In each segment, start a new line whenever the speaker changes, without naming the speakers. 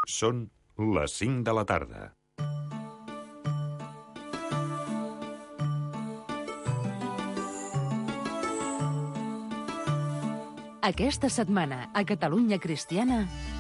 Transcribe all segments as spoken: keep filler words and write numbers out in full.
Són les cinc de la tarda.
Aquesta setmana, a Catalunya Cristiana...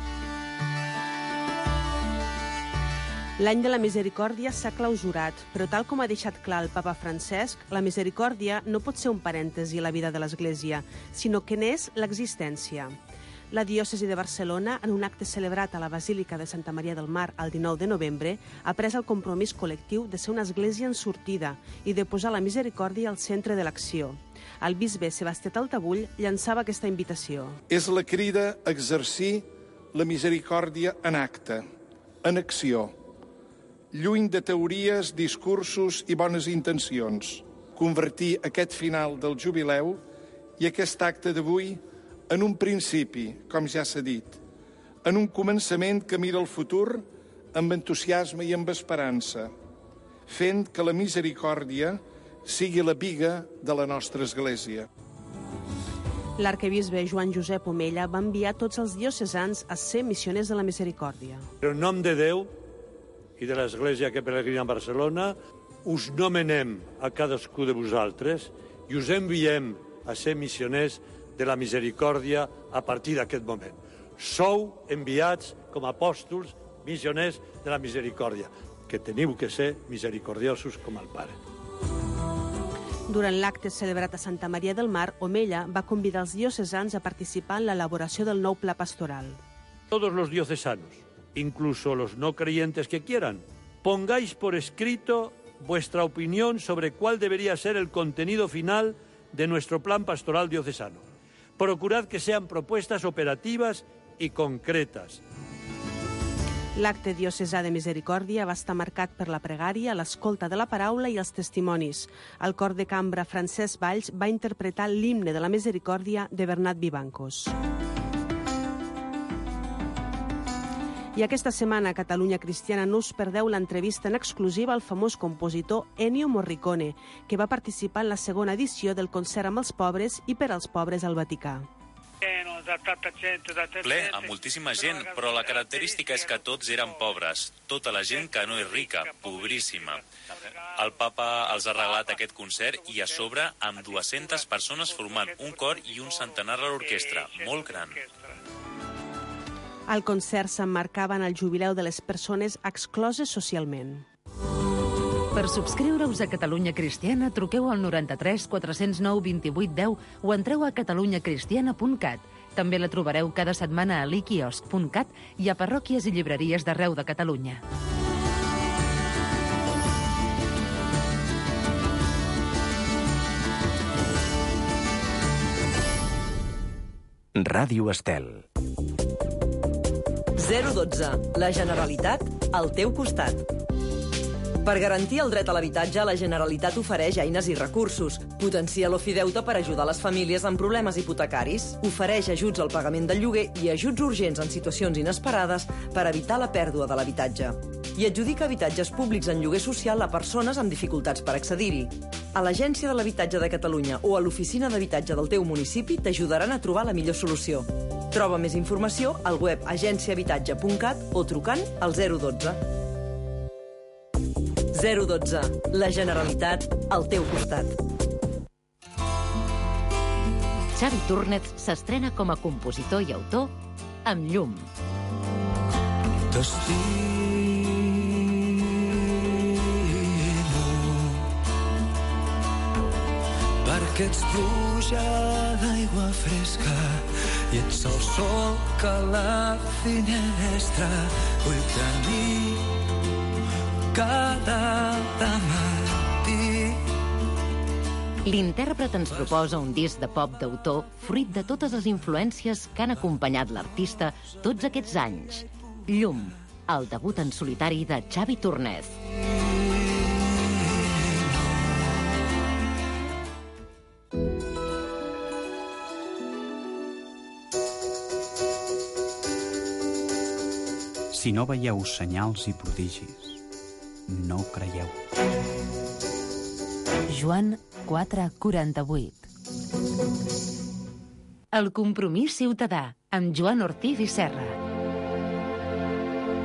L'any de la misericòrdia s'ha clausurat, però tal com ha deixat clar el papa Francesc, la misericòrdia no pot ser un parèntesi a la vida de l'Església, sinó que n'és l'existència. La diòcesi de Barcelona, en un acte celebrat a la Basílica de Santa Maria del Mar el dinou de novembre, ha pres el compromís col·lectiu de ser una església en sortida i de posar la misericòrdia al centre de l'acció. El bisbe Sebastià Taltabull llançava aquesta invitació.
És la crida a exercir la misericòrdia en acte, en acció, lluny de teories, discursos i bones intencions. Convertir aquest final del jubileu i aquest acte d'avui en un principi, com ja s'ha dit, en un començament que mira el futur amb entusiasme i amb esperança, fent que la misericòrdia sigui la biga de la nostra Església.
L'arquebisbe Joan Josep Omella va enviar tots els diocesans a ser missioners de la misericòrdia.
En nom de Déu i de l'Església que peregrina a Barcelona, us nomenem a cadascú de vosaltres i us enviem a ser missioners de la misericòrdia a partir d'aquest moment. Sou enviats com a apòstols, missioners de la misericòrdia, que teniu que ser misericordiosos com el Pare.
Durant l'acte celebrat a Santa Maria del Mar, Omella va convidar els diocesans a participar en l'elaboració del nou pla pastoral.
Todos los diocesanos, incluso los no creyentes que quieran, pongáis por escrito vuestra opinión sobre cuál debería ser el contenido final de nuestro plan pastoral diocesano. Procurad que sean propuestas operativas y concretas.
L'acte diocesà de misericòrdia va estar marcat per la pregària, l'escolta de la paraula i els testimonis. El cor de cambra Francesc Valls va interpretar l'himne de la misericòrdia de Bernat Vivancos. I aquesta setmana a Catalunya Cristiana no us perdeu l'entrevista en exclusiva al famós compositor Ennio Morricone, que va participar en la segona edició del concert amb els pobres i per als pobres al Vaticà.
Ple, amb moltíssima gent, però la característica és que tots eren pobres, tota la gent que no és rica, pobríssima. El papa els ha regalat aquest concert i a sobre amb dues-centes persones formant un cor i un centenar a l'orquestra, molt gran.
El concert s'emmarcava en el jubileu de les persones excloses socialment.
Per subscriure-us a Catalunya Cristiana, truqueu al noranta-tres quatre-cents nou vint-i-vuit deu o entreu a catalunya cristiana punt cat. També la trobareu cada setmana a l'iquiosc punt cat i a parròquies i llibreries d'arreu de Catalunya.
Ràdio Estel.
zero dotze. La Generalitat al teu costat. Per garantir el dret a l'habitatge, la Generalitat ofereix eines i recursos. Potencia l'ofideute per ajudar les famílies amb problemes hipotecaris. Ofereix ajuts al pagament del lloguer i ajuts urgents en situacions inesperades per evitar la pèrdua de l'habitatge. I adjudica habitatges públics en lloguer social a persones amb dificultats per accedir-hi. A l'Agència de l'Habitatge de Catalunya o a l'Oficina d'Habitatge del teu municipi t'ajudaran a trobar la millor solució. Troba més informació al web agència habitatge punt cat o trucant al zero dotze. zero dotze. La Generalitat al teu costat.
Xavi Túrnez s'estrena com a compositor i autor amb Llum.
T'estimo perquè ets pluja d'aigua fresca i ets el sol que a la finestra vull tenir cada matí.
L'intèrpret ens proposa un disc de pop d'autor fruit de totes les influències que han acompanyat l'artista tots aquests anys. Llum, el debut en solitari de Xavi Túrnez.
Si no veieu senyals i prodigis, no creieu.
Joan quatre quaranta-vuit. El compromís ciutadà, amb Joan Ortiz i Serra.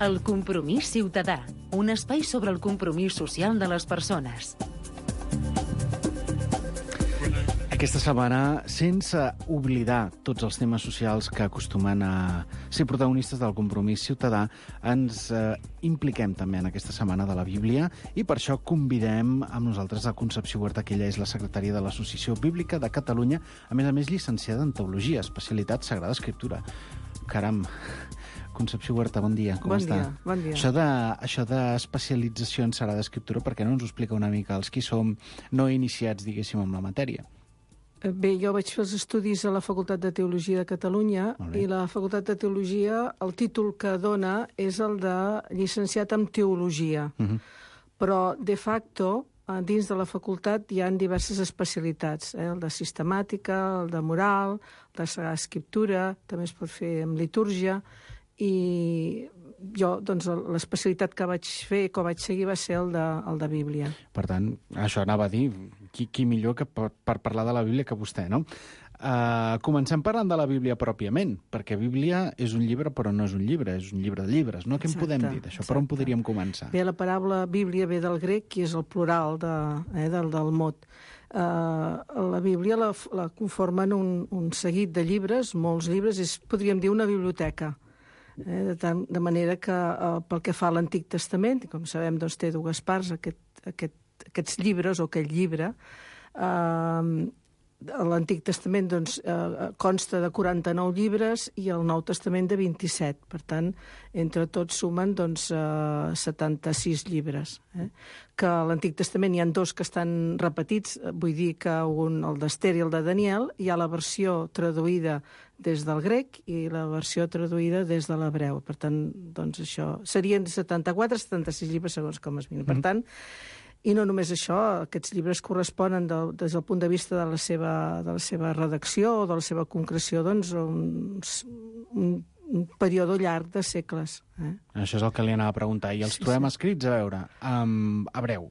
El compromís ciutadà, un espai sobre el compromís social de les persones.
Aquesta setmana, sense oblidar tots els temes socials que acostumen a ser protagonistes del compromís ciutadà, ens eh, impliquem també en aquesta setmana de la Bíblia i per això convidem amb nosaltres a Concepció Huerta, que ella és la secretària de l'Associació Bíblica de Catalunya, a més a més llicenciada en Teologia, especialitat Sagrada Escriptura. Caram, Concepció Huerta, bon dia, com
bon
està?
Dia, bon dia.
Això de, això d'especialització en Sagrada Escriptura, per què no ens ho explica una mica als qui som no iniciats, diguéssim, en la matèria?
Bé, jo vaig fer els estudis a la Facultat de Teologia de Catalunya i la Facultat de Teologia, el títol que dona és el de llicenciat en Teologia. Uh-huh. Però, de facto, dins de la facultat hi ha diverses especialitats, eh? El de sistemàtica, el de moral, el de Sagrada Escriptura, també es pot fer amb litúrgia, i jo, doncs, l'especialitat que vaig fer, que vaig seguir, va ser el de, el de Bíblia.
Per tant, això anava a dir, qui, qui millor que per, per parlar de la Bíblia que vostè, no? Uh, comencem parlant de la Bíblia pròpiament, perquè Bíblia és un llibre, però no és un llibre, és un llibre de llibres, no? Què en podem dir d'això? Per on podríem començar?
Bé, la paraula Bíblia ve del grec, i és el plural de, eh, del, del mot. Uh, la Bíblia la, la conformen un, un seguit de llibres, molts llibres, és, podríem dir, una biblioteca. Eh, de, tant, de manera que eh, pel que fa a l'Antic Testament, com sabem, doncs, té dues parts, aquest, aquest, aquests llibres o aquest llibre. Eh, L'Antic Testament doncs, eh, consta de quaranta-nou llibres i el Nou Testament de vint-i-set. Per tant, entre tots sumen doncs, eh, setanta-sis llibres. Eh? Que a l'Antic Testament hi ha dos que estan repetits, vull dir que un, el d'Ester i el de Daniel, hi ha la versió traduïda des del grec i la versió traduïda des de l'hebreu. Per tant, doncs això serien setanta-quatre setanta-sis llibres segons com es miri. Per tant, i no només això, aquests llibres corresponen de, des del punt de vista de la seva, de la seva redacció o de la seva concreció, doncs, un, un, un període llarg de segles. Eh?
Això és el que li anava a preguntar. I els sí, trobem sí. escrits, a veure, en hebreu.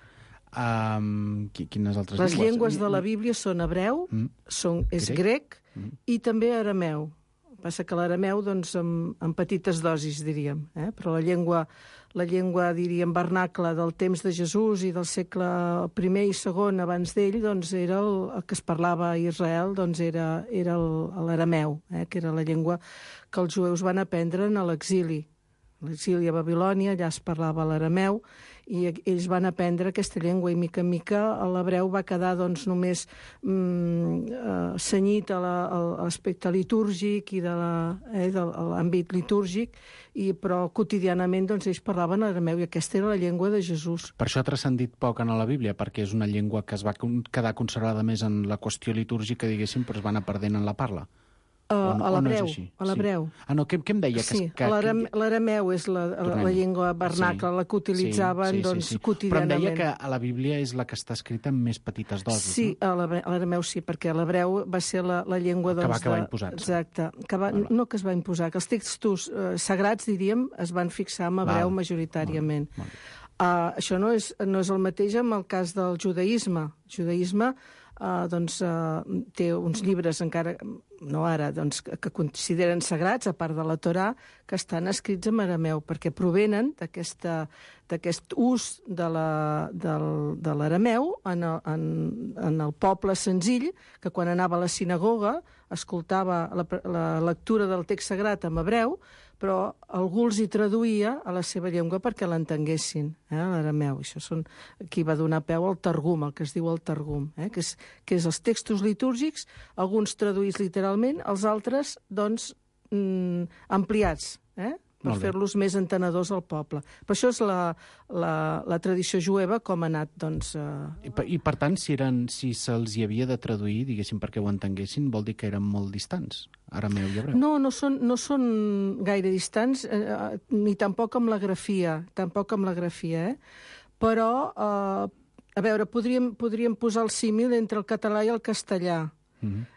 Um, quines altres
Les
llengües?
llengües de la Bíblia són hebreu, mm. són, és grec, grec mm. i també arameu. Passa que l'arameu, doncs, en, en petites dosis, diríem. Eh? Però la llengua, la llengua, diríem, vernacla del temps de Jesús i del segle primer i segon abans d'ell, doncs, era el, el que es parlava a Israel, doncs, era, era l'arameu, eh? Que era la llengua que els jueus van aprendre a l'exili. A l'exili a Babilònia, allà es parlava l'arameu, i ells van aprendre aquesta llengua, i mica en mica l'hebreu va quedar doncs, només mm, eh, senyit a l'aspecte litúrgic i de l'àmbit eh, litúrgic, i, però quotidianament doncs, ells parlaven arameu, i aquesta era la llengua de Jesús.
Per això ha transcendit poc en la Bíblia, perquè és una llengua que es va quedar conservada més en la qüestió litúrgica, diguéssim, però es va anar perdent en la parla.
Uh,
no,
a l'hebreu,
no
a l'hebreu.
Sí. Ah, no, què, què em deia?
Sí,
que, que...
l'arameu és la, la, la llengua vernacla, sí, la que utilitzaven sí, sí, doncs, sí, sí. quotidianament.
Però em deia que a la Bíblia és la que està escrita en més petites dosis,
sí,
no?
Sí, a l'arameu sí, perquè l'hebreu va ser la, la llengua...
Que
doncs,
va acabar
de...
imposant.
Exacte. Que va... Val. No que es va imposar, que els textos eh, sagrats, diríem, es van fixar en hebreu Val. majoritàriament. Val. Val. Uh, això no és, no és el mateix amb el cas del judaïsme. El judaïsme uh, doncs, uh, té uns llibres encara... no ara, doncs, que consideren sagrats, a part de la Torà, que estan escrits en arameu, perquè provenen d'aquest ús de l'arameu en, en, en el poble senzill, que quan anava a la sinagoga escoltava la, la lectura del text sagrat en hebreu, però algú els hi traduïa a la seva llengua perquè l'entenguessin, eh, l'arameu. Això són qui va donar peu al Targum, el que es diu el Targum, eh, que, és, que és els textos litúrgics, alguns traduïts literalment, els altres, doncs, mm, ampliats, eh, per fer-los més entenedors al poble. Però això és la, la, la tradició jueva com ha anat, doncs... Eh...
I, per, I, per tant, si, eren, si se'ls hi havia de traduir, diguéssim, perquè ho entenguessin, vol dir que eren molt distants, arameu i hebreu?
No, no són, no són gaire distants, eh, ni tampoc amb la grafia, tampoc amb la grafia, eh? Però, eh, a veure, podríem, podríem posar el símil entre el català i el castellà. Mm-hmm.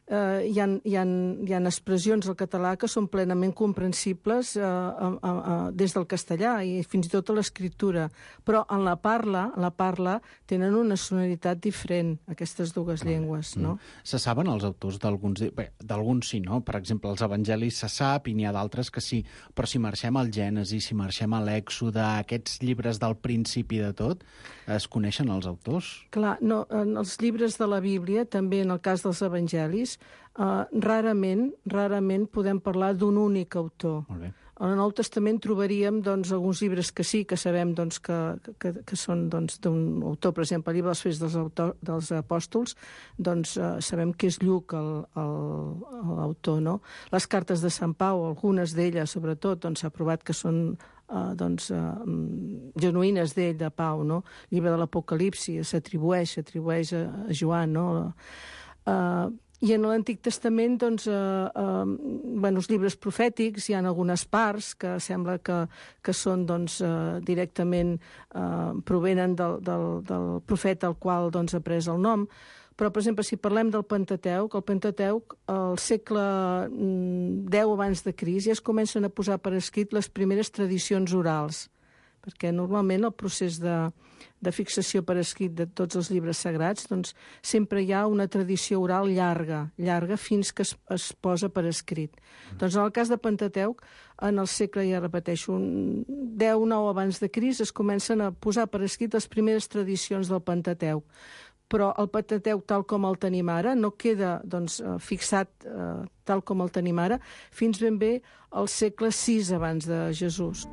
eh, hi, ha, hi, ha, hi ha expressions al català que són plenament comprensibles eh, a, a, a, des del castellà i fins i tot a l'escriptura. Però en la parla, en la parla tenen una sonoritat diferent, aquestes dues llengües, no?
Mm. Se saben els autors d'alguns... Bé, d'alguns sí, no? Per exemple, els evangelis se sap i n'hi ha d'altres que sí, però si marxem al Gènesi, si marxem a l'Èxode, aquests llibres del principi de tot, es coneixen els autors? Clar, no, en els llibres de la Bíblia, també en el cas dels evangelis, eh, rarament, rarament podem parlar d'un únic autor. Molt bé. En el Nou Testament trobaríem doncs, alguns llibres que sí, que sabem doncs, que, que, que són doncs, d'un autor. Per exemple, el llibre dels Fets dels, autor, dels Apòstols, doncs, eh, sabem que és Lluc l'autor, no? Les cartes de Sant Pau, algunes d'elles, sobretot, doncs, s'ha provat que són eh, doncs, eh, genuïnes d'ell, de Pau, no? El llibre de l'Apocalipsi s'atribueix, s'atribueix a, a Joan, no? Eh, I en l'Antic Testament, doncs, eh, eh, bueno, els llibres profètics, hi ha algunes parts que sembla que, que són, doncs, eh, directament eh, provenen del, del, del profeta al qual, doncs, ha pres el nom. Però, per exemple, si parlem del Pentateuc, el Pentateuc, al segle deu abans de Crist, ja es comencen a posar per escrit les primeres tradicions orals, perquè normalment el procés de, de fixació per escrit de tots els llibres sagrats, doncs sempre hi ha una tradició oral llarga, llarga fins que es, es posa per escrit. Mm. Doncs en el cas de Pentateuc, en el segle, ja repeteixo, deu nou abans de Crist, es comencen a posar per escrit les primeres tradicions del Pentateuc. Però el Pentateuc, tal com el tenim ara, no queda doncs, fixat eh, tal com el tenim ara, fins ben bé al segle sis abans de Jesús.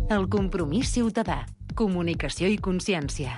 El Compromís Ciutadà. Comunicació i consciència.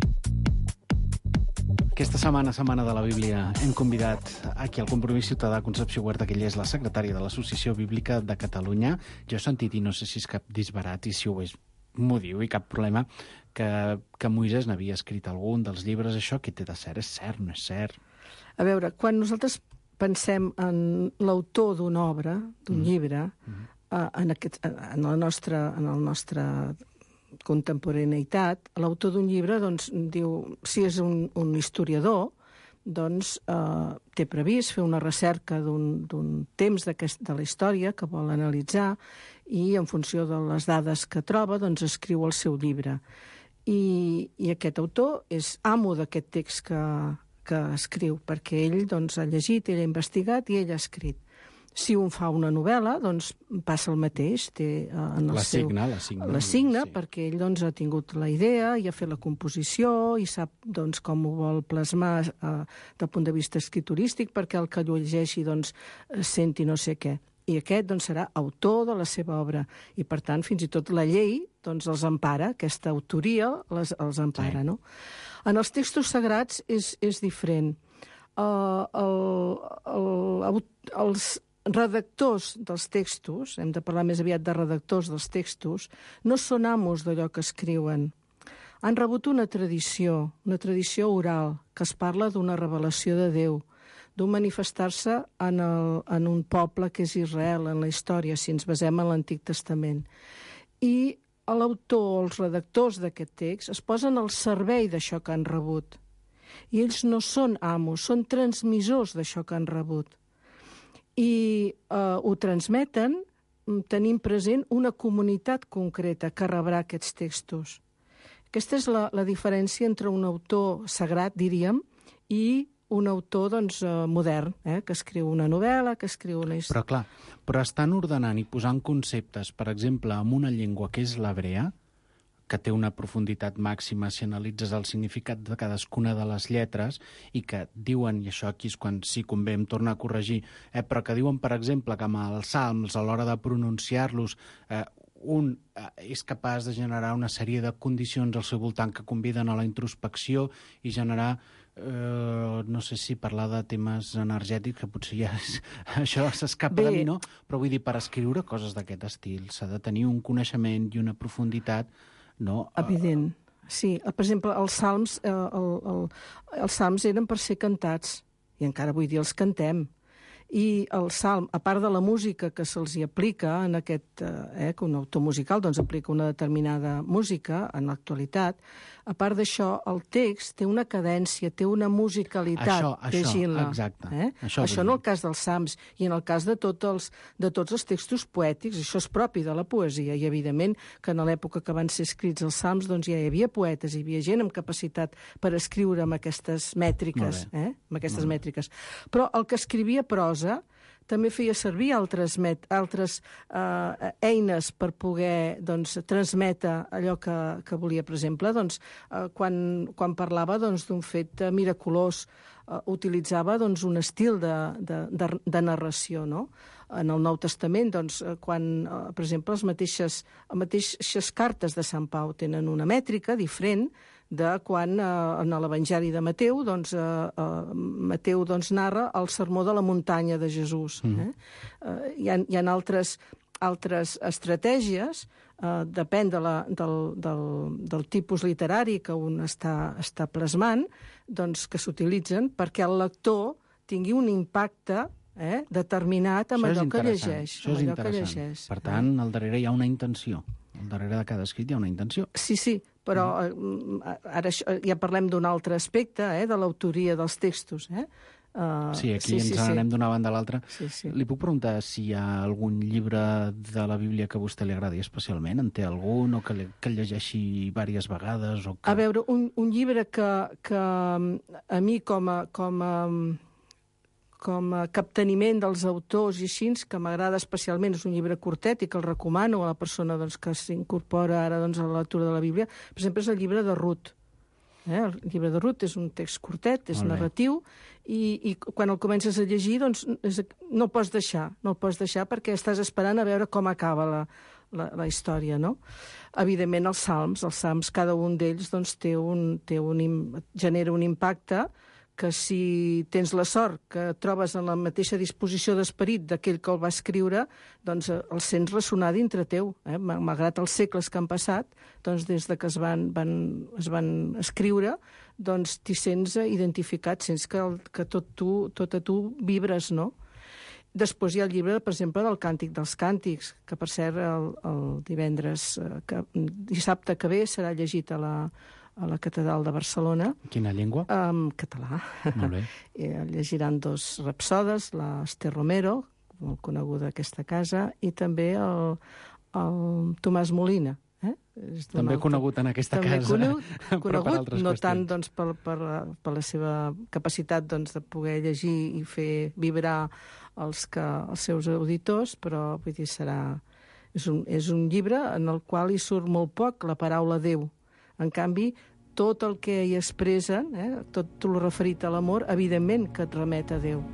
Aquesta setmana, Setmana de la Bíblia, hem convidat aquí al Compromís Ciutadà Concepció Huerta, que ella és la secretària de l'Associació Bíblica de Catalunya. Jo he sentit, i no sé si és cap disbarat, i si ho és, m'ho diu, i cap problema, que, que Moisès n'havia escrit algun dels llibres. Això què té de cert? És cert, no és cert?
A veure, quan nosaltres pensem en l'autor d'una obra, d'un mm. llibre, mm. Uh, en, aquest, en, la nostra, en el nostre contemporaneïtat, l'autor d'un llibre doncs, diu, si és un, un historiador, doncs eh, té previst fer una recerca d'un temps de la història que vol analitzar i en funció de les dades que troba doncs escriu el seu llibre. I, i aquest autor és amo d'aquest text que, que escriu, perquè ell doncs, ha llegit, ell ha investigat i ell ha escrit. Si un fa una novel·la, doncs passa el mateix. Té, uh, en el
la
seu,
signa, la signa.
La signa,
sí.
Perquè ell doncs, ha tingut la idea i ha fet la composició i sap doncs, com ho vol plasmar uh, del punt de vista escriturístic, perquè el que ho llegeixi doncs, senti no sé què. I aquest doncs, serà autor de la seva obra. I, per tant, fins i tot la llei doncs, els empara, aquesta autoria les, els empara. Sí. No? En els textos sagrats és, és diferent. Uh, el, el, el, els redactors dels textos, hem de parlar més aviat de redactors dels textos, no són amos d'allò que escriuen. Han rebut una tradició, una tradició oral, que es parla d'una revelació de Déu, d'un manifestar-se en, el, en un poble que és Israel, en la història, si ens basem en l'Antic Testament. I l'autor, els redactors d'aquest text, es posen al servei d'això que han rebut. I ells no són amos, són transmissors d'això que han rebut. I eh, ho transmeten tenint present una comunitat concreta que rebrà aquests textos. Aquesta és la, la diferència entre un autor sagrat, diríem, i un autor doncs, eh, modern, eh, que escriu una novel·la, que escriu una història.
Però clar, però estan ordenant i posant conceptes, per exemple, en una llengua que és l'hebrea, que té una profunditat màxima si analitzes el significat de cadascuna de les lletres i que diuen, i això aquí és quan sí convé em torna a corregir, eh, però que diuen, per exemple, que amb els salms, a l'hora de pronunciar-los, eh, un eh, és capaç de generar una sèrie de condicions al seu voltant que conviden a la introspecció i generar, eh, no sé si parlar de temes energètics, que potser ja és, això s'escapa de mi, no? Però vull dir, per escriure coses d'aquest estil s'ha de tenir un coneixement i una profunditat. No,
evident, sí. Per exemple, els salms, eh, el, el, els salms eren per ser cantats, i encara avui dia els cantem. I el salm, a part de la música que se'ls hi aplica en aquest, eh, que un autor musical doncs, aplica una determinada música en l'actualitat, a part d'això, el text té una cadència, té una musicalitat llegint-la.
Exacte.
Eh? Això, això en el cas dels salms i en el cas de, tot els, de tots els textos poètics, això és propi de la poesia, i evidentment que en l'època que van ser escrits els salms doncs, ja hi havia poetes, hi havia gent amb capacitat per escriure amb aquestes mètriques. Eh? Amb aquestes mètriques. Però el que escrivia prosa també feia servir altres, met, altres eh, eines per poder doncs, transmetre allò que, que volia. Per exemple, doncs, eh, quan, quan parlava doncs, d'un fet miraculós, eh, utilitzava doncs, un estil de, de, de, de narració. No? En el Nou Testament, doncs, quan, eh, per exemple, les mateixes, les mateixes cartes de Sant Pau tenen una mètrica diferent de quan eh, en l'Evangeli de Mateu doncs, eh, eh, Mateu doncs, narra el sermó de la muntanya de Jesús. Mm. Eh? Eh, hi ha, hi ha altres, altres estratègies, eh, depèn de la, del, del, del tipus literari que un està, està plasmant, doncs, que s'utilitzen perquè el lector tingui un impacte eh, determinat amb allò que llegeix.
Això és allò interessant. Que llegeix. Per tant, al darrere hi ha una intenció. Al darrere de cada escrit hi ha una intenció.
Sí, sí, però mm. ara ja parlem d'un altre aspecte, eh, de l'autoria dels textos. Eh? Uh,
sí, aquí sí, ens sí, anem sí. d'una banda a l'altra.
Sí, sí.
Li puc preguntar si hi ha algun llibre de la Bíblia que a vostè li agradi especialment? En té algun o que, le, que el llegeixi diverses vegades? O que...
A veure, un, un llibre que, que a mi com a... Com a com a capteniment dels autors i així, que m'agrada especialment, és un llibre curtet i que el recomano a la persona doncs, que s'incorpora ara doncs, a la lectura de la Bíblia, per exemple, és el llibre de Rut. Eh? El llibre de Rut és un text curtet, és narratiu, i, i quan el comences a llegir doncs, és, no el pots deixar, no el pots deixar perquè estàs esperant a veure com acaba la, la, la història, no? Evidentment, els salms, els salms, cada un d'ells doncs, té un, té un, genera un impacte que si tens la sort que et trobes en la mateixa disposició d'esperit d'aquell que el va escriure, doncs el sents ressonar dintre teu. Eh? Malgrat els segles que han passat, doncs des de que es van, van, es van escriure, doncs t'hi sents identificat, sents que, el, que tot, tu, tot a tu vibres, no? Després hi ha el llibre, per exemple, del Càntic dels Càntics, que per cert el, el divendres, que, dissabte que ve serà llegit a la, a la Catedral de Barcelona.
Quina llengua?
En català.
Molt bé.
Llegiran dos rapsodes, l'Ester Romero, molt coneguda aquesta casa, i també el, el Tomàs Molina. Eh?
També altre... conegut en aquesta
també
casa.
Conegut, conegut no
qüestions.
tant doncs, per, per, per la seva capacitat doncs, de poder llegir i fer vibrar els, que, els seus auditors, però vull dir, serà... És un, és un llibre en el qual hi surt molt poc la paraula Déu. En canvi, tot el que hi expressen, eh, tot el referit a l'amor, evidentment que et remet a Déu.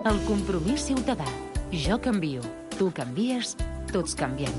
El compromís ciutadà. Jo canvio, tu canvies, tots canviem.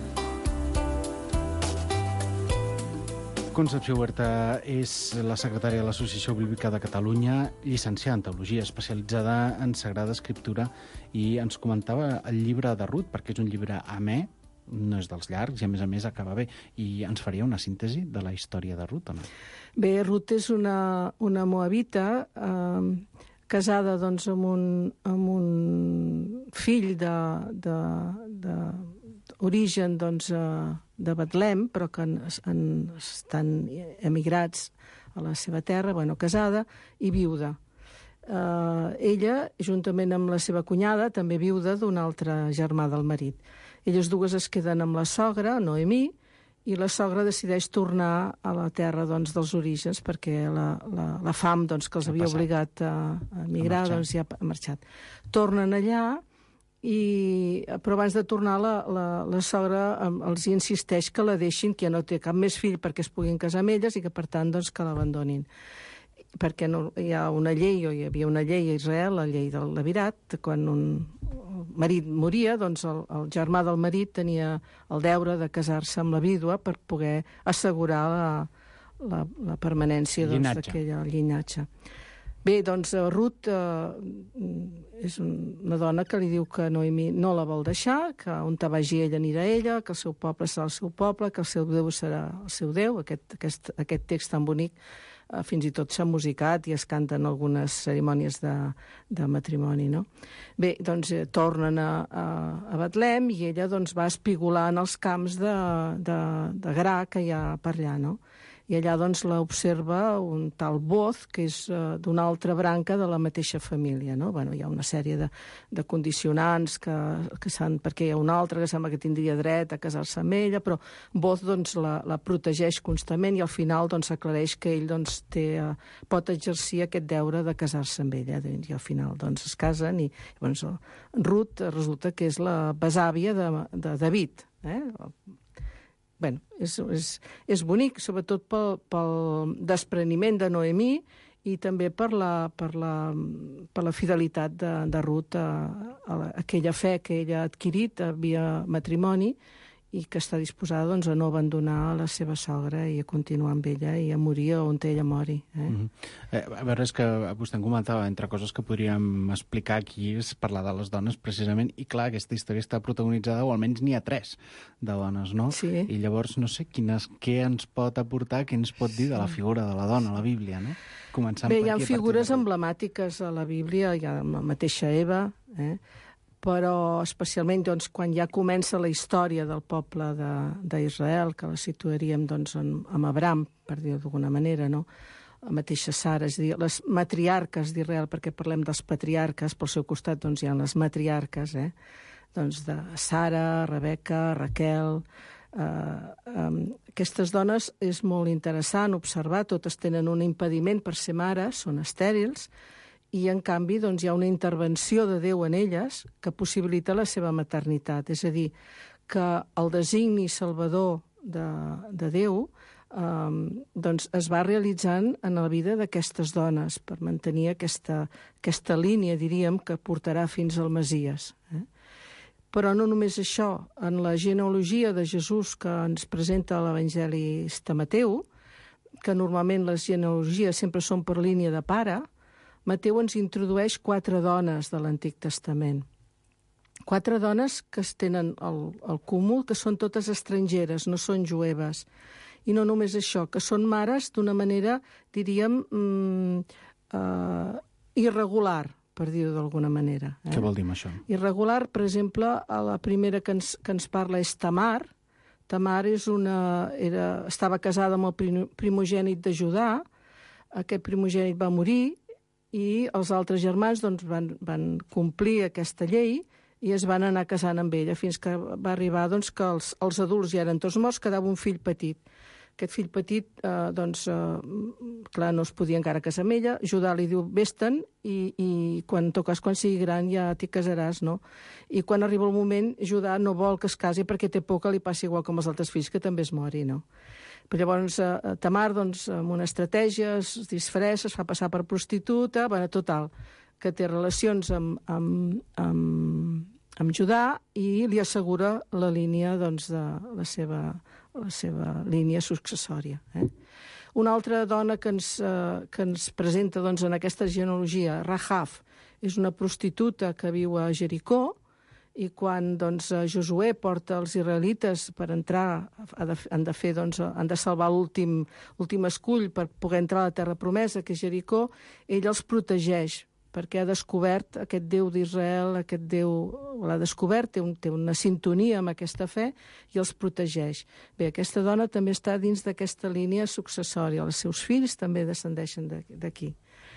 Concepció Huerta és la secretària de l'Associació Bíblica de Catalunya, llicenciada en Teologia, especialitzada en Sagrada Escriptura, i ens comentava el llibre de Rut, perquè és un llibre amè, no és dels llargs, i a més a més acaba bé. I ens faria una síntesi de la història de Rut, o no?
Bé, Rut és una, una moabita eh, casada doncs, amb, un, amb un fill de, de, de origen doncs, de Betlem, però que en, en, estan emigrats a la seva terra, bueno, casada i viuda. Eh, ella, juntament amb la seva cunyada, també viuda d'un altre germà del marit. Elles dues es queden amb la sogra, Noemí, i la sogra decideix tornar a la terra doncs, dels orígens perquè la, la, la fam doncs, que els havia obligat a, a emigrar doncs, ja ha marxat. Tornen allà, i, però abans de tornar la, la, la sogra els insisteix que la deixin, que ja no té cap més fill perquè es puguin casar amb elles i que per tant doncs, que l'abandonin. Perquè no, hi ha una llei, o hi havia una llei a Israel, la llei del levirat, quan un marit moria, doncs el, el germà del marit tenia el deure de casar-se amb la vídua per poder assegurar la, la, la permanència d'aquella doncs, llinatge. Bé, doncs Rut eh, és una dona que li diu que Noemí no la vol deixar, que on te vagi ella anirà ella, que el seu poble serà el seu poble, que el seu Déu serà el seu Déu, aquest, aquest, aquest text tan bonic. Fins i tot s'ha musicat i es canten algunes cerimònies de, de matrimoni, no? Bé, doncs eh, tornen a, a, a Betlem i ella doncs, va espigolar en els camps de, de, de gra que hi ha per allà, no? I allà doncs l'observa un tal Boz, que és uh, d'una altra branca de la mateixa família, no? Bueno, hi ha una sèrie de, de condicionants que, que s'han, perquè hi ha una altra que sembla que tindria dret a casar-se amb ella, però Boz doncs, la, la protegeix constantment i al final doncs, aclareix que ell doncs, té, uh, pot exercir aquest deure de casar-se amb ella. I al final doncs, es casen i doncs, Rut resulta que és la besàvia de, de David, eh? Bé, és, és, és bonic, sobretot pel, pel despreniment de Noemí i també per la, per la, per la fidelitat de, de Rut a, a aquella fe que ella ha adquirit via matrimoni i que està disposada doncs, a no abandonar la seva sogra i a continuar amb ella i a morir on ella mori. Eh?
Mm-hmm. eh, a veure, és que vostè em comentava, entre coses que podríem explicar aquí és parlar de les dones, precisament, i clar, aquesta història està protagonitzada, o almenys n'hi ha tres de dones, no?
Sí.
I llavors, no sé, quines, què ens pot aportar, què ens pot dir de la figura de la dona a la Bíblia, no? Començant
Bé,
per
hi ha
aquí,
figures emblemàtiques a la Bíblia, hi ha la mateixa Eva, eh? Però especialment doncs, quan ja comença la història del poble d'Israel, que la situaríem doncs, en, amb Abraham, per dir-ho d'alguna manera, no? La mateixa Sara, és a dir, les matriarques d'Israel, perquè parlem dels patriarques, pel seu costat doncs, hi ha les matriarques, eh? Doncs de Sara, Rebeca, Raquel. Eh, eh, aquestes dones és molt interessant observar, totes tenen un impediment per ser mares, són estèrils, i, en canvi, doncs, hi ha una intervenció de Déu en elles que possibilita la seva maternitat. És a dir, que el designi salvador de, de Déu eh, doncs es va realitzant en la vida d'aquestes dones per mantenir aquesta, aquesta línia, diríem, que portarà fins al Messies. Eh? Però no només això. En la genealogia de Jesús que ens presenta l'evangelista Mateu, que normalment les genealogies sempre són per línia de pare, Mateu ens introdueix quatre dones de l'Antic Testament. Quatre dones que es tenen el, el comú, que són totes estrangeres, no són jueves. I no només això, que són mares d'una manera, diríem, mm, uh, irregular, per dir-ho d'alguna manera. Eh?
Què vol dir això?
Irregular, per exemple, a la primera que ens, que ens parla és Tamar. Tamar és una, era, estava casada amb el primogènit de Judà. Aquest primogènit va morir i els altres germans doncs, van, van complir aquesta llei i es van anar casant amb ella, fins que va arribar doncs, que els, els adults ja eren tots morts, quedava un fill petit. Aquest fill petit, eh, doncs, eh, clar, no es podia encara casar amb ella. Judà li diu, vés-te'n, i, i quan toques, quan sigui gran, ja t'hi casaràs, no? I quan arriba el moment, Judà no vol que es casi perquè té por que li passi igual com els altres fills, que també es mori, no? Però llavors eh, Tamar, doncs, amb una estratègia, es disfressa, es fa passar per prostituta, bueno, total, que té relacions amb, amb, amb, amb Judà i li assegura la línia, doncs, de la seva, la seva línia successòria. Eh? Una altra dona que ens, eh, que ens presenta, doncs, en aquesta genealogia, Rahab, és una prostituta que viu a Jericó, i quan, doncs, Josué porta els israelites per entrar, han de fer, doncs, han de salvar l'últim últim escull per poder entrar a la terra promesa, que és Jericó, ell els protegeix, perquè ha descobert aquest Déu d'Israel, aquest Déu l'ha descobert, té, un, té una sintonia amb aquesta fe i els protegeix. Bé, aquesta dona també està dins d'aquesta línia successòria, els seus fills també descendeixen d'aquí.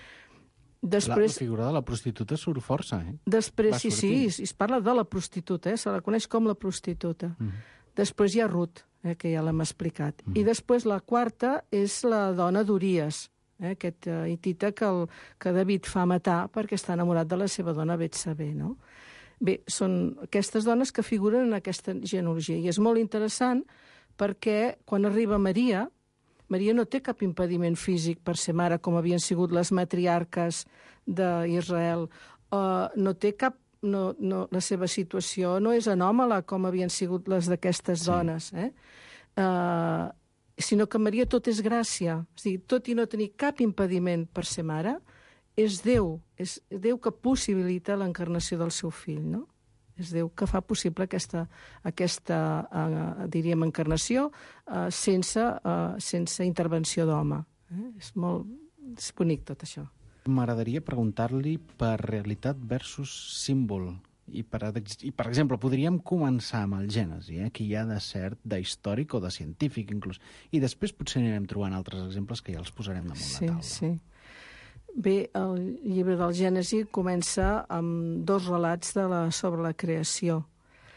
Després,
la, la figura de la prostituta surt força, eh?
Després, sí, sí, es parla de la prostituta, eh? Se la coneix com la prostituta. Mm -hmm. Després hi ha Ruth, eh? Que ja l'hem explicat. Mm -hmm. I després la quarta és la dona d'Uries, eh? Aquest uh, hitita que, el, que David fa matar perquè està enamorat de la seva dona Betsabé, no? Bé, són aquestes dones que figuren en aquesta genealogia. I és molt interessant perquè quan arriba Maria, Maria no té cap impediment físic per ser mare, com havien sigut les matriarques d'Israel. Uh, no té cap... No, no, la seva situació no és anòmala, com havien sigut les d'aquestes sí. dones, eh? Uh, sinó que Maria tot és gràcia. O sigui, tot i no tenir cap impediment per ser mare, és Déu, és Déu que possibilita l'encarnació del seu fill, no? És Déu que fa possible aquesta, aquesta uh, diríem, encarnació uh, sense, uh, sense intervenció d'home. Eh? És molt és bonic tot això.
M'agradaria preguntar-li per realitat versus símbol. I per, I, per exemple, podríem començar amb el Gènesi, eh? Que hi ha de cert, d'històric o de científic, inclús. I després potser anirem trobant altres exemples que ja els posarem damunt
sí,
la taula.
Sí, sí. Bé, el llibre del Gènesi comença amb dos relats de la, sobre la creació.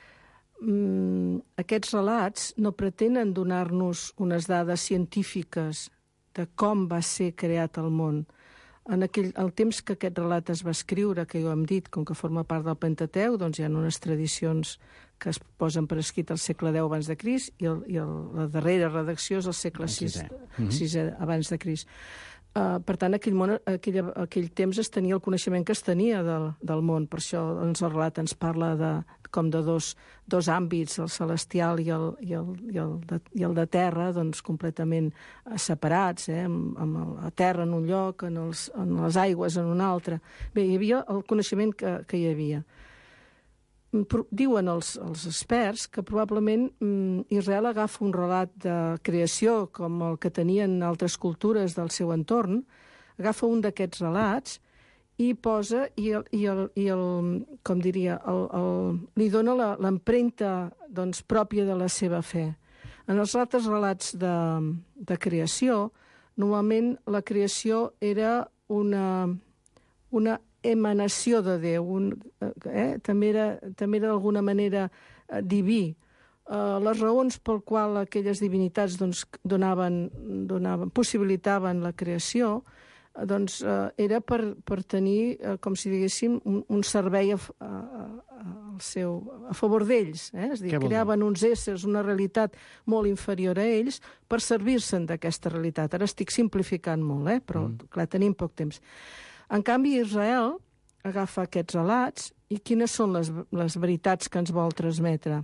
Mm, aquests relats no pretenen donar-nos unes dades científiques de com va ser creat el món. En aquell, el temps que aquest relat es va escriure, que ja ho hem dit, com que forma part del Pentateu, doncs hi ha unes tradicions que es posen per escrit al segle deu abans de Crist i, el, i el, la darrera redacció és al segle sis, sisè abans de Crist. Uh, per tant, aquell, món, aquell, aquell temps es tenia el coneixement que es tenia del, del món. Per això doncs, el relat ens parla de, com de dos, dos àmbits, el celestial i el, i el, i el, de, i el de terra, doncs, completament separats, eh? amb, amb la terra en un lloc, en, els, en les aigües en un altre. Bé, hi havia el coneixement que, que hi havia. Diuen els, els experts que probablement mm, Israel agafa un relat de creació com el que tenien altres cultures del seu entorn, agafa un d'aquests relats i posa, i, el, i, el, i el, com diria, el, el, li dona l'empremta doncs, pròpia de la seva fe. En els altres relats de, de creació, normalment la creació era una, una emanació de Déu, un, eh? també era, també era d'alguna manera eh, diví. Eh, les raons pel qual aquelles divinitats doncs, donaven, donaven, possibilitaven la creació eh, doncs, eh, era per, per tenir, eh, com si diguéssim, un, un servei a, a, a, al seu, a favor d'ells. Eh? És a dir, creaven uns éssers, una realitat molt inferior a ells per servir-se'n d'aquesta realitat. Ara estic simplificant molt, eh? Però mm. clar, tenim poc temps. En canvi, Israel agafa aquests relats i quines són les, les veritats que ens vol transmetre?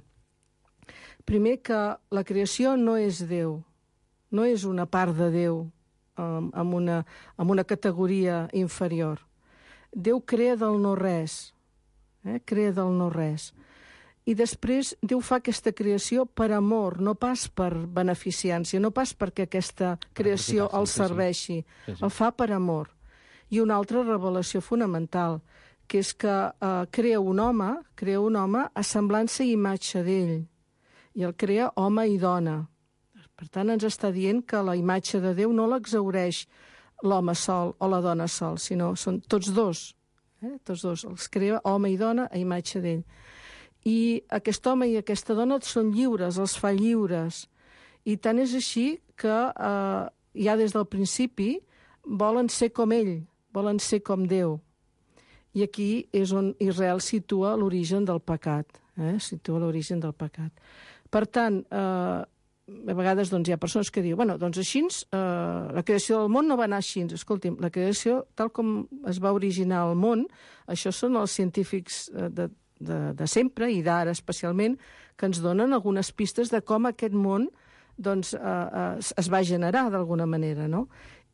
Primer, que la creació no és Déu, no és una part de Déu um, amb, una, amb una categoria inferior. Déu crea del no-res, eh? crea del no-res. I després Déu fa aquesta creació per amor, no pas per beneficència, no pas perquè aquesta creació el serveixi, el fa per amor. I una altra revelació fonamental, que és que eh, crea un home, crea un home a semblança i imatge d'ell, i el crea home i dona. Per tant, ens està dient que la imatge de Déu no l'exhaureix l'home sol o la dona sol, sinó són tots dos, eh? tots dos, els crea home i dona a imatge d'ell. I aquest home i aquesta dona són lliures, els fa lliures, i tant és així que eh, ja des del principi volen ser com ell, volen ser com Déu. I aquí és on Israel situa l'origen del pecat. Eh? Situa l'origen del pecat. Per tant, eh, a vegades doncs, hi ha persones que diuen, bueno, doncs així, eh, la creació del món no va anar així. Escolti'm, la creació, tal com es va originar el món, això són els científics de, de, de sempre, i d'ara especialment, que ens donen algunes pistes de com aquest món doncs, eh, es, es va generar d'alguna manera, no?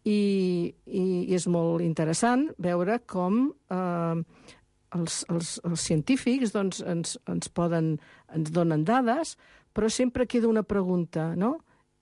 I, i, i és molt interessant veure com eh, els, els, els científics doncs, ens, ens, poden, ens donen dades, però sempre queda una pregunta, no?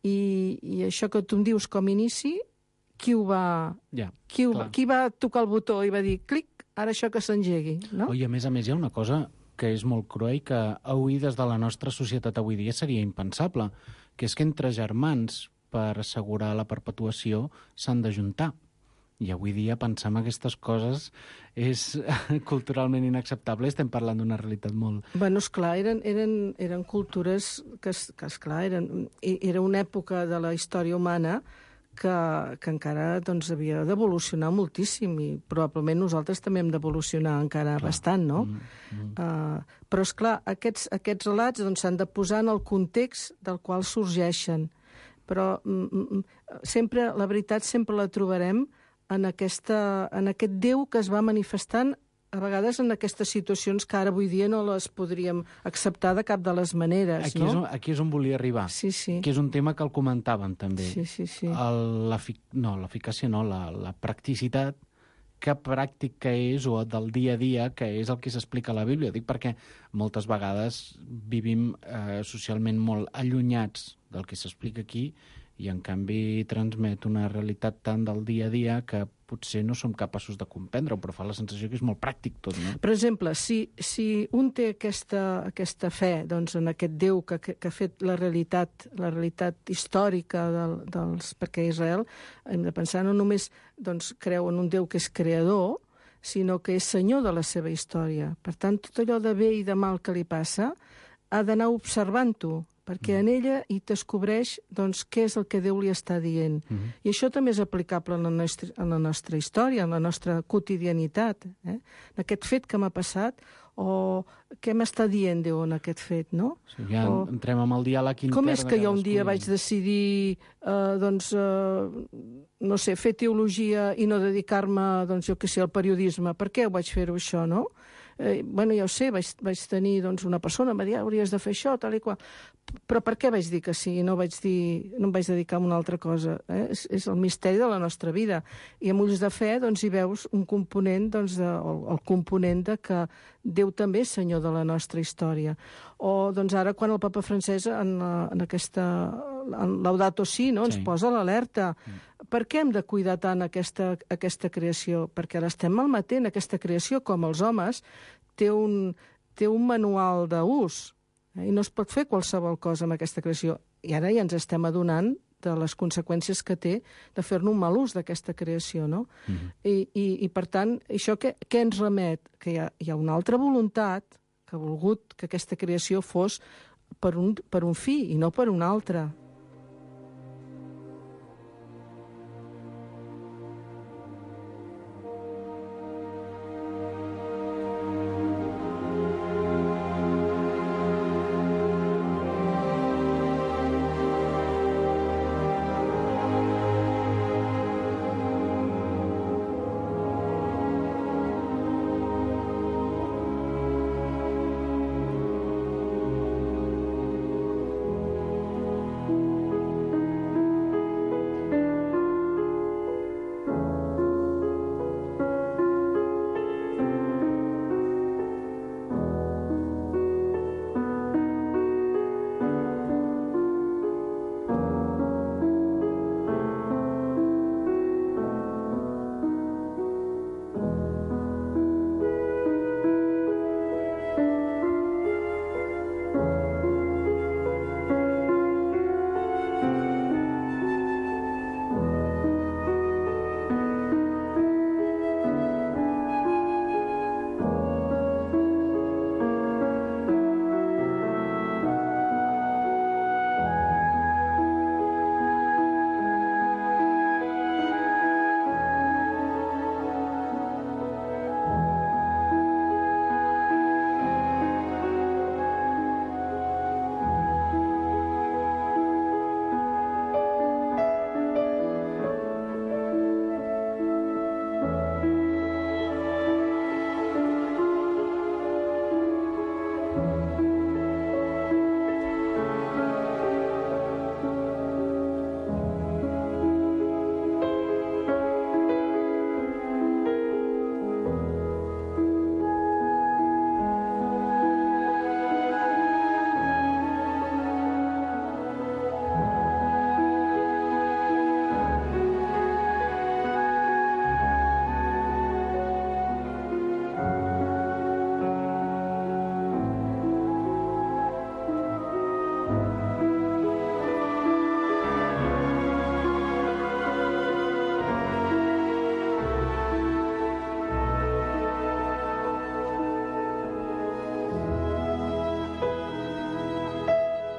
I, i això que tu em dius com a inici, qui ho va...
Ja,
qui, ho, qui va tocar el botó i va dir, clic, ara això que s'engegui, no?
Oh, I a més a més hi ha una cosa que és molt crua i que avui des de la nostra societat avui dia seria impensable, que és que entre germans, per assegurar la perpetuació, s'han d'ajuntar. I avui dia pensar en aquestes coses és culturalment inacceptable. Estem parlant d'una realitat molt...
Bueno, esclar, eren, eren, eren cultures que, que esclar, eren, era una època de la història humana que, que encara doncs, havia d'evolucionar moltíssim, i probablement nosaltres també hem d'evolucionar encara clar. bastant, no? Mm, mm. Uh, però, esclar, aquests, aquests relats doncs, s'han de posar en el context del qual sorgeixen. Però mm, sempre, la veritat sempre la trobarem en, aquesta, en aquest Déu que es va manifestant a vegades en aquestes situacions que ara avui dia no les podríem acceptar de cap de les maneres,
aquí
no?
És on, aquí és on volia arribar,
sí, sí.
que és un tema que el comentàvem també.
Sí, sí, sí.
El, no, l'eficàcia no, la, la practicitat, que pràctica és, o del dia a dia, que és el que s'explica a la Bíblia. Dic perquè moltes vegades vivim eh, socialment molt allunyats del que s'explica aquí, i en canvi transmet una realitat tant del dia a dia que potser no som capaços de comprendre, però fa la sensació que és molt pràctic tot, no?
Per exemple, si, si un té aquesta, aquesta fe doncs, en aquest Déu que, que, que ha fet la realitat, la realitat històrica del, dels... Perquè Israel hem de pensar no només doncs, creu en un Déu que és creador, sinó que és senyor de la seva història. Per tant, tot allò de bé i de mal que li passa ha d'anar observant-ho, perquè en ella hi descobreix doncs, què és el que Déu li està dient. Mm-hmm. I això també és aplicable en la nostra, en la nostra història, en la nostra quotidianitat. Eh? En aquest fet que m'ha passat, o què m'està dient Déu en aquest fet, no?
Sí, ja o... entrem amb el diàleg intern.
Com és que jo un dia vaig decidir, eh, doncs, eh, no sé, fer teologia i no dedicar-me, doncs, jo què sé, al periodisme? Per què ho vaig fer-ho, això, no? Eh, bueno, ja ho sé, vaig, vaig tenir doncs, una persona, em va dir, ah, hauries de fer això, tal i qual. Però per què vaig dir que sí i no, vaig dir, no em vaig dedicar a una altra cosa? Eh? És, és el misteri de la nostra vida. I amb ulls de fe doncs, hi veus un component, doncs, de, el, el component de que Déu també és senyor de la nostra història. O doncs, ara, quan el papa Francesc en, en aquesta en Laudato Si, no? ens sí. posa l'alerta. Mm. Per què hem de cuidar tant aquesta, aquesta creació? Perquè l'estem malmetent. Aquesta creació, com els homes, té un, té un manual d'ús. Eh? I no es pot fer qualsevol cosa amb aquesta creació. I ara ja ens estem adonant de les conseqüències que té de fer-ne un mal ús d'aquesta creació, no? Mm-hmm. I, i, I, per tant, això què, què ens remet? Que hi ha, hi ha una altra voluntat que ha volgut que aquesta creació fos per un, per un fi i no per un altre.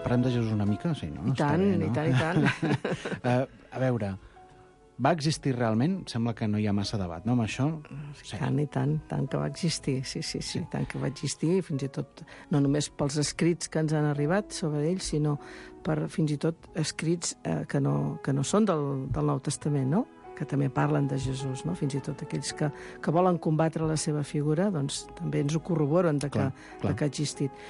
Parlem de Jesús una mica? Sí, no?
I tant, bé, no? i tant, i tant.
uh, a veure, va existir realment? Sembla que no hi ha massa debat, no, amb això?
Sí. Tant i tant, tant que va existir, sí, sí, sí, sí, tant que va existir, fins i tot, no només pels escrits que ens han arribat sobre ell, sinó per fins i tot escrits eh, que, no, que no són del, del Nou Testament, no?, que també parlen de Jesús, no?, fins i tot aquells que, que volen combatre la seva figura, doncs també ens ho corroboren de que, clar, clar. De que ha existit.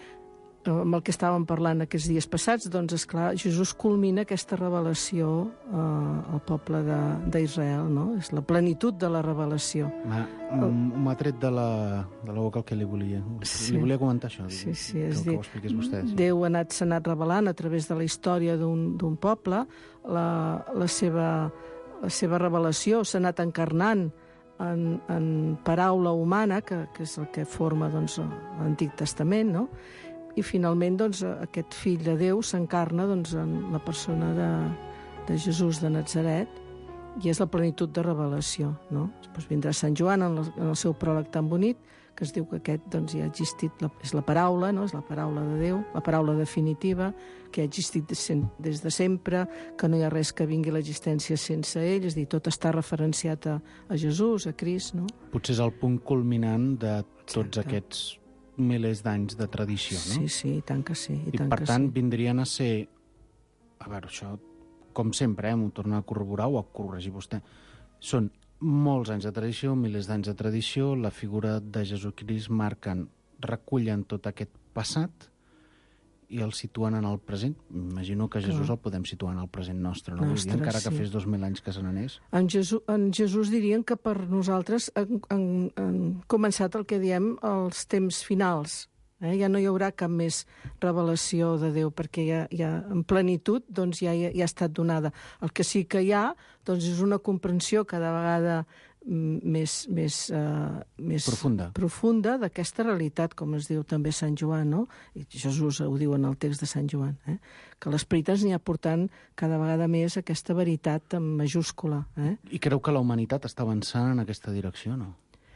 Amb el que estàvem parlant aquests dies passats, doncs, esclar, Jesús culmina aquesta revelació eh, al poble d'Israel, no? És la plenitud de la revelació.
M'ha tret de la, de la boca el que li volia. Sí. Li volia comentar això.
Sí, sí, és
que,
dir,
que ho expliqués vostè. Sí.
Déu ha anat, s'ha anat revelant a través de la història d'un poble, la, la, seva, la seva revelació s'ha anat encarnant en, en paraula humana, que, que és el que forma doncs, l'Antic Testament, no?, i finalment doncs, aquest fill de Déu s'encarna doncs, en la persona de, de Jesús de Natzaret i és la plenitud de revelació, no? Després vindrà Sant Joan en el, en el seu pròleg tan bonic que es diu que aquest doncs, ja ha existit, la, és la paraula, no? És la paraula de Déu, la paraula definitiva, que ha existit des de sempre, que no hi ha res que vingui a l'existència sense ell, és a dir, tot està referenciat a, a Jesús, a Crist, no?
Potser és el punt culminant de tots Exacte. Aquests milers d'anys de tradició, no?
Sí, sí, i tant que sí. I,
I
tant
per
que
tant,
sí.
vindrien a ser... A veure, això, com sempre, eh, m'ho torna a corroborar o a corregir vostè. Són molts anys de tradició, milers d'anys de tradició, la figura de Jesucrist marquen, recullen tot aquest passat i el situen en el present. Imagino que Jesús Clar. El podem situar en el present nostre, no? Nostre, encara sí. que fes dos mil anys que se n'anés.
En Jesús, en Jesús dirien que per nosaltres han, han, han començat el que diem els temps finals. Eh? Ja no hi haurà cap més revelació de Déu, perquè ja, ja en plenitud doncs, ja, ja, ja ha estat donada. El que sí que hi ha doncs, és una comprensió cada vegada més, més, uh, més
profunda,
profunda d'aquesta realitat, com es diu també Sant Joan, no? I Jesús ho diu en el text de Sant Joan, eh? Que l'Esperit ens n'hi ha portant cada vegada més aquesta veritat en majúscula. Eh?
I creu que la humanitat està avançant en aquesta direcció, no?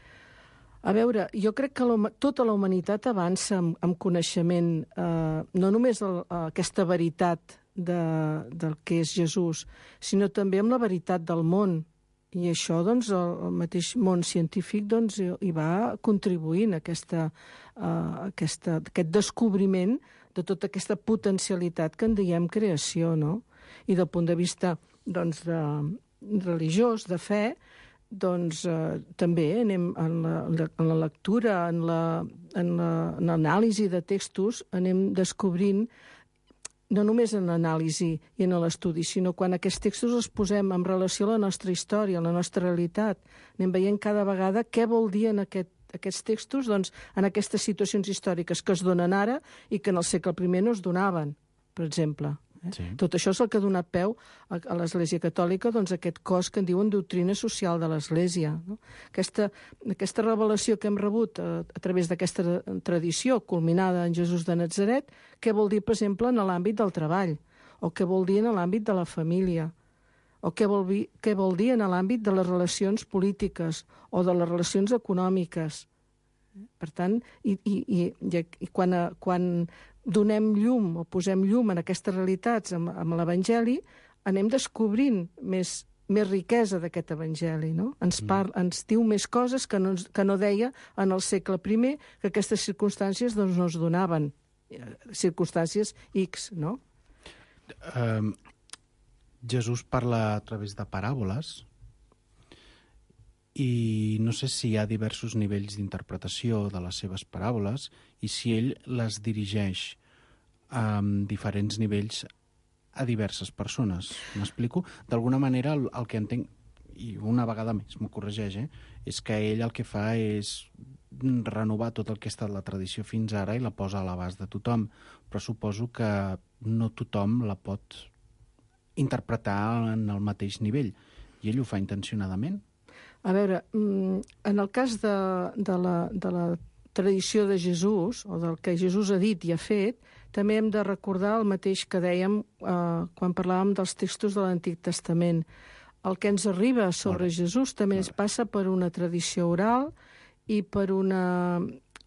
A veure, jo crec que la, tota la humanitat avança amb, amb coneixement, eh, no només el, aquesta veritat de, del que és Jesús, sinó també amb la veritat del món. I això, doncs, el, el mateix món científic doncs, hi va contribuint a aquesta, uh, aquesta, aquest descobriment de tota aquesta potencialitat que en diem creació, no? I del punt de vista doncs, de, religiós, de fe, doncs uh, també anem en la, en la lectura, en l'anàlisi de textos, anem descobrint no només en l'anàlisi i en l'estudi, sinó quan aquests textos els posem en relació a la nostra història, a la nostra realitat. Anem veient cada vegada què vol dir en aquest, aquests textos doncs, en aquestes situacions històriques que es donen ara i que en el segle primer no es donaven, per exemple. Eh? Sí. Tot això és el que ha donat peu a, a l'Església Catòlica, doncs, aquest cos que en diuen doctrina social de l'Església. No? Aquesta, aquesta revelació que hem rebut a, a través d'aquesta tradició culminada en Jesús de Natzaret, què vol dir, per exemple, en l'àmbit del treball, o què vol dir en l'àmbit de la família, o què vol dir, què vol dir en l'àmbit de les relacions polítiques o de les relacions econòmiques. Per tant, i, i, i, i quan, quan donem llum o posem llum en aquestes realitats amb, amb l'Evangeli, anem descobrint més, més riquesa d'aquest Evangeli, no? Ens, par, ens diu més coses que no, que no deia en el segle primer, que aquestes circumstàncies doncs, no es donaven. Circumstàncies X, no?
Um, Jesús parla a través de paràboles i no sé si hi ha diversos nivells d'interpretació de les seves paràboles i si ell les dirigeix a diferents nivells a diverses persones. M'explico? D'alguna manera, el, el que entenc, i una vegada més m'ho corregeix, eh, és que ell el que fa és renovar tot el que ha estat la tradició fins ara i la posa a l'abast de tothom, però suposo que no tothom la pot interpretar en el mateix nivell, i ell ho fa intencionadament.
A veure, en el cas de, de, la, de la tradició de Jesús, o del que Jesús ha dit i ha fet, també hem de recordar el mateix que dèiem eh, quan parlàvem dels textos de l'Antic Testament. El que ens arriba sobre Jesús també es passa per una tradició oral i per una,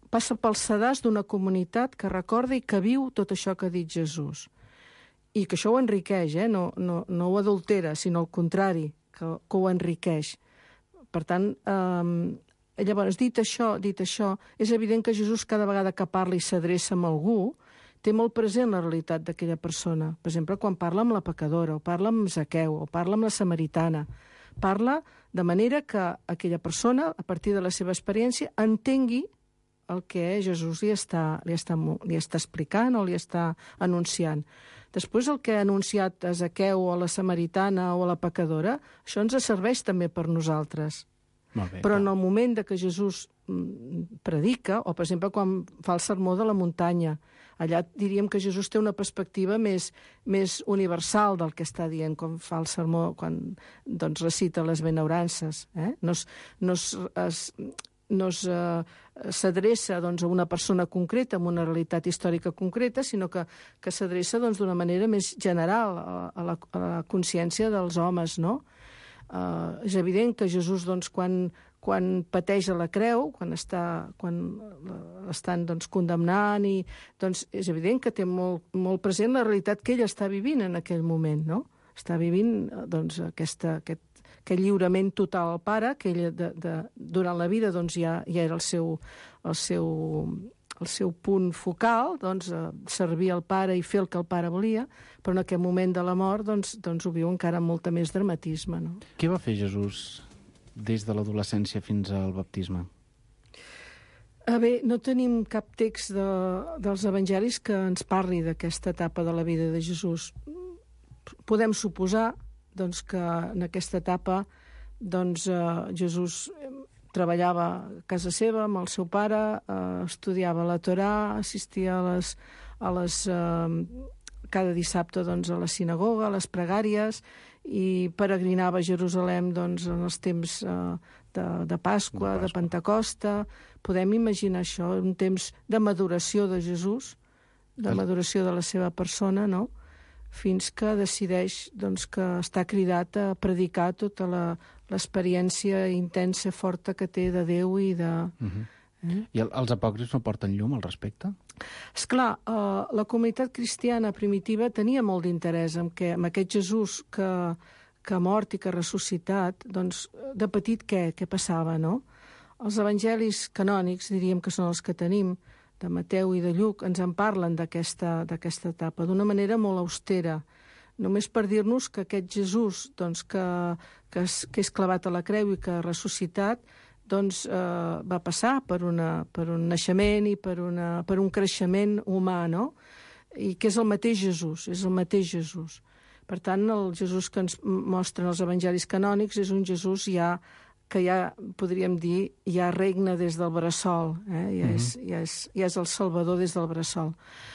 passa pel sedàs d'una comunitat que recorda i que viu tot això que ha dit Jesús. I que això ho enriqueix, eh? no, no, no ho adultera, sinó al contrari, que, que ho enriqueix. Per tant, eh, llavors, dit això, dit això, és evident que Jesús cada vegada que parla i s'adreça amb algú, té molt present la realitat d'aquella persona. Per exemple, quan parla amb la pecadora, o parla amb Zaqueu, o parla amb la samaritana, parla de manera que aquella persona, a partir de la seva experiència, entengui el que Jesús li està, li està, li està explicant o li està anunciant. Després, el que ha anunciat a Zaqueu o a la samaritana o a la pecadora, això ens serveix també per nosaltres.
Molt bé,
Però
clar.
en el moment de que Jesús predica, o per exemple quan fa el sermó de la muntanya, allà diríem que Jesús té una perspectiva més, més universal del que està dient quan fa el sermó, quan doncs, recita les benaurances. Eh? No es, no es, es, no s'adreça doncs, a una persona concreta, amb una realitat històrica concreta, sinó que, que s'adreça doncs, d'una manera més general a, a, la, a la consciència dels homes, no? Uh, és evident que Jesús, doncs, quan, quan pateix a la creu, quan, està, quan l'estan doncs, condemnant, i, doncs, és evident que té molt, molt present la realitat que ell està vivint en aquell moment, no? Està vivint doncs, aquesta, aquest, aquest lliurament total al Pare, que ell de, de, durant la vida doncs, ja, ja era el seu, el seu, el seu punt focal, doncs, servir al Pare i fer el que el Pare volia, però en aquest moment de la mort doncs, doncs ho viu encara amb molta més dramatisme. No?
Què va fer Jesús des de l'adolescència fins al baptisme?
A bé, no tenim cap text de, dels evangelis que ens parli d'aquesta etapa de la vida de Jesús. Podem suposar doncs, que en aquesta etapa doncs, eh, Jesús treballava a casa seva amb el seu pare, eh, estudiava la Torà, assistia a les, a les, eh, cada dissabte doncs, a la sinagoga, a les pregàries, i peregrinava a Jerusalem doncs, en els temps eh, de, de Pasqua, de, Pasqua. de Pentecosta. Podem imaginar això, un temps de maduració de Jesús, de maduració de la seva persona, no?, fins que decideix doncs, que està cridat a predicar tota l'experiència intensa, forta que té de Déu i de...
Uh-huh.
eh?
I el, els apòcrifs no porten llum al respecte?
Esclar, eh, la comunitat cristiana primitiva tenia molt d'interès en, que, en aquest Jesús que, que ha mort i que ha ressuscitat, doncs, de petit què, què passava, no? Els evangelis canònics, diríem que són els que tenim, de Mateu i de Lluc, ens en parlen d'aquesta d'aquesta etapa, d'una manera molt austera, només per dir-nos que aquest Jesús doncs, que, que, és, que és clavat a la creu i que ha ressuscitat, doncs, eh, va passar per, una, per un naixement i per, una, per un creixement humà, no? I que és el mateix Jesús, és el mateix Jesús. Per tant, el Jesús que ens mostren els evangelis canònics és un Jesús ja que ja, podríem dir, ja regna des del bressol, eh? ja, és, ja, és, ja és el Salvador des del bressol.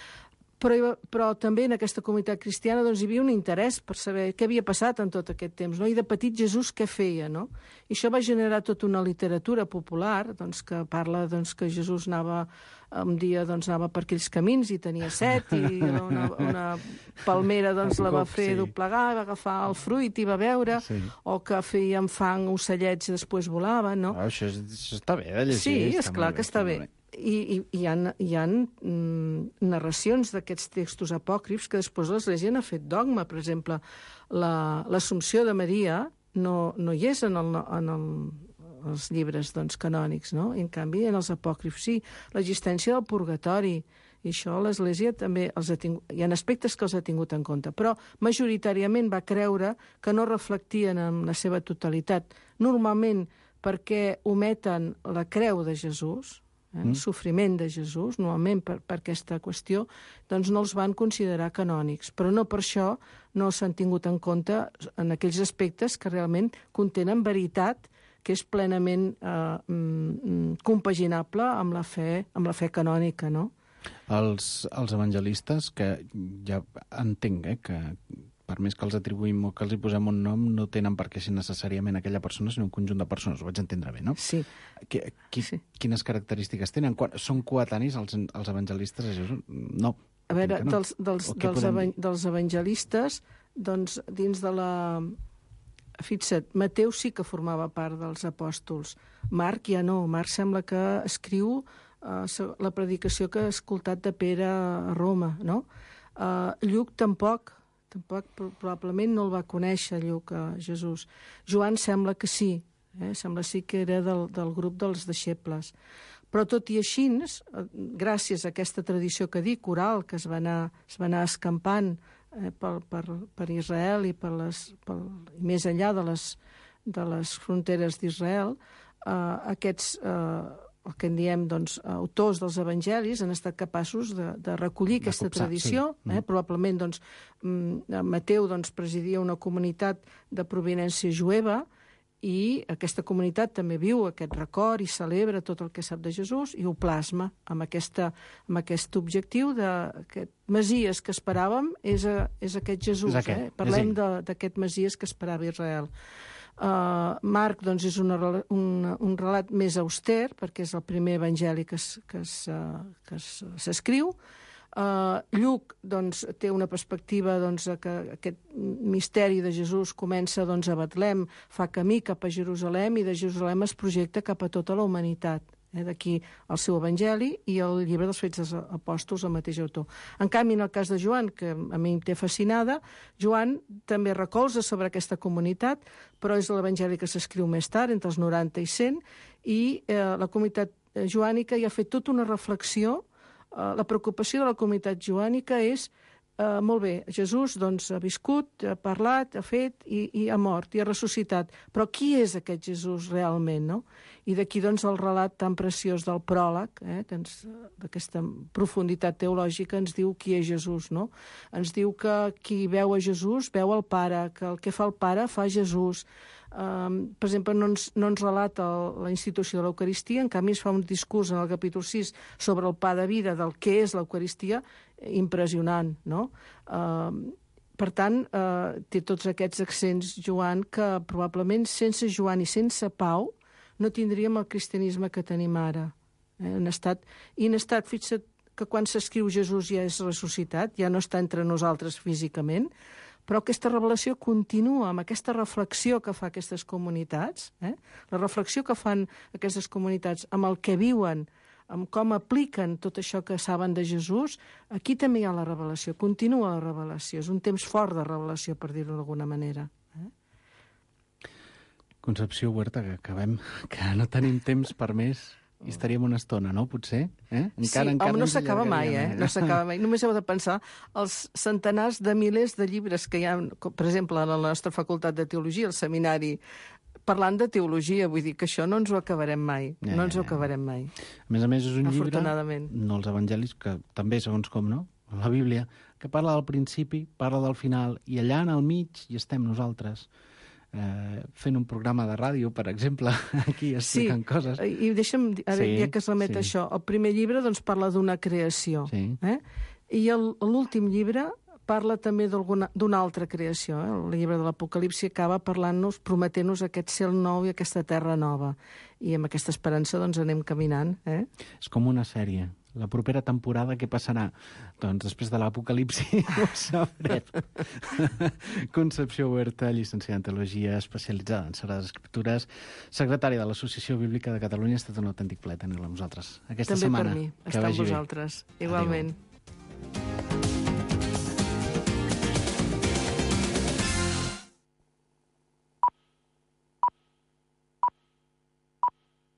Però, però també en aquesta comunitat cristiana doncs, hi havia un interès per saber què havia passat en tot aquest temps, no? I de petit Jesús què feia, no? I això va generar tota una literatura popular doncs, que parla doncs, que Jesús anava un dia doncs, anava per aquells camins i tenia set i una, una palmera doncs, la va fer sí. doblegar, va agafar el fruit i va beure, sí. o que feien fang ocellets i després volaven, no?
Oh, això, és, això està bé de llegir.
Sí, és clar que està bé. I, i, i hi ha, hi ha mm, narracions d'aquests textos apòcrifs que després l'Església n'ha fet dogma. Per exemple, l'Assumpció la, de Maria no, no hi és en, el, en el, els llibres doncs, canònics, no? I en canvi en els apòcrifs sí. L'existència del purgatori, i això l'Església també els ha tingut, hi ha aspectes que els ha tingut en compte, però majoritàriament va creure que no reflectien en la seva totalitat. Normalment perquè ometen la creu de Jesús, el mm. sofriment de Jesús, normalment per, per aquesta qüestió, doncs no els van considerar canònics. Però no per això no s'han tingut en compte en aquells aspectes que realment contenen veritat, que és plenament eh, compaginable amb la fe, amb la fe canònica, no?
Els, els evangelistes, que ja entenc eh, que per més que els atribuïm o que els hi posem un nom, no tenen per què ser necessàriament aquella persona, sinó un conjunt de persones. Ho vaig entendre bé, no?
Sí.
Qui, qui, sí. Quines característiques tenen? Quan, són coetanis els, els evangelistes de Jesús? No.
A veure,
no.
dels, dels, dels, evan, dels evangelistes, doncs, dins de la... Fixa't, Mateu sí que formava part dels apòstols. Marc ja no. Marc sembla que escriu uh, la predicació que ha escoltat de Pere a Roma, no? Uh, Lluc tampoc, tampoc probablement no el va conèixer, Lluc, a Jesús. Joan sembla que sí, eh? Sembla sí que era del, del grup dels deixebles. Però tot i així, gràcies a aquesta tradició que dic, oral, que es va anar, es va anar escampant eh, per, per, per Israel i, per les, per, i més enllà de les, de les fronteres d'Israel, eh, aquests, eh, el que en diem doncs, autors dels evangelis han estat capaços de, de recollir aquesta de copsar, tradició. Sí. Eh? Probablement doncs, Mateu doncs, presidia una comunitat de provenència jueva, i aquesta comunitat també viu aquest record i celebra tot el que sap de Jesús i ho plasma amb, aquesta, amb aquest objectiu d'aquest Mesies que esperàvem és, a, és aquest Jesús. És aquest, eh? Parlem d'aquest Mesies que esperava Israel. Uh, Marc doncs, és una, un, un relat més auster perquè és el primer evangeli que s'escriu. Uh, Lluc doncs, té una perspectiva doncs, que aquest misteri de Jesús comença doncs, a Betlem, fa camí cap a Jerusalem i de Jerusalem es projecta cap a tota la humanitat. Eh? D'aquí el seu evangeli i el llibre dels Fets dels Apòstols, el mateix autor. En canvi, en el cas de Joan, que a mi em té fascinada, Joan també recolza sobre aquesta comunitat, però és l'evangeli que s'escriu més tard, entre els noranta i cent, i eh, la comunitat joànica hi ha fet tota una reflexió. Uh, la preocupació de la comunitat joànica és, uh, molt bé, Jesús doncs, ha viscut, ha parlat, ha fet i, i ha mort, i ha ressuscitat. Però qui és aquest Jesús realment, no? I d'aquí doncs, el relat tan preciós del pròleg, eh, que ens, d'aquesta profunditat teològica, ens diu qui és Jesús, no? Ens diu que qui veu a Jesús veu el Pare, que el que fa el Pare fa Jesús. Um, per exemple, no ens, no ens relata el, la institució de l'Eucaristia, en canvi es fa un discurs en el capítol sis sobre el pa de vida del que és l'Eucaristia, impressionant, no? Uh, per tant, uh, té tots aquests accents, Joan, que probablement sense Joan i sense Pau no tindríem el cristianisme que tenim ara. Eh? En estat, I en estat, fixa't que quan s'escriu Jesús ja és ressuscitat, ja no està entre nosaltres físicament, però aquesta revelació continua amb aquesta reflexió que fa aquestes comunitats, eh? La reflexió que fan aquestes comunitats amb el que viuen, amb com apliquen tot això que saben de Jesús, aquí també hi ha la revelació, continua la revelació, és un temps fort de revelació, per dir-ho d'alguna manera. Eh?
Concepció Huerta, que acabem, que no tenim temps per més. I estaríem una estona, no, potser? Eh? Encara,
sí,
encara
home, no s'acaba mai, eh? No s'acaba mai. Només heu de pensar els centenars de milers de llibres que hi ha, per exemple, a la nostra facultat de teologia, el seminari, parlant de teologia, vull dir que això no ens ho acabarem mai. Ja, no ens ho acabarem mai.
A més a més, és un llibre, no els evangelis, que també, segons com, no? La Bíblia, que parla del principi, parla del final, i allà en el mig hi estem nosaltres. Eh, fent un programa de ràdio, per exemple, aquí explicant
sí,
coses.
I deixa'm, ara, sí, ja que es remet sí. a això, el primer llibre doncs, parla d'una creació, sí. eh? I l'últim llibre parla també d'una altra creació. Eh? El llibre de l'Apocalipsi acaba parlant-nos, prometent-nos aquest cel nou i aquesta terra nova. I amb aquesta esperança doncs, anem caminant. Eh?
És com una sèrie. La propera temporada què passarà? Doncs després de l'Apocalipsi ho sabrem. Concepció Huerta, llicenciada en Teologia, especialitzada en Sagrades Escriptures, secretària de l'Associació Bíblica de Catalunya, ha estat un autèntic plaer tenir-la amb nosaltres aquesta
També
setmana.
També per mi, estar amb vosaltres. Igualment. Adéu.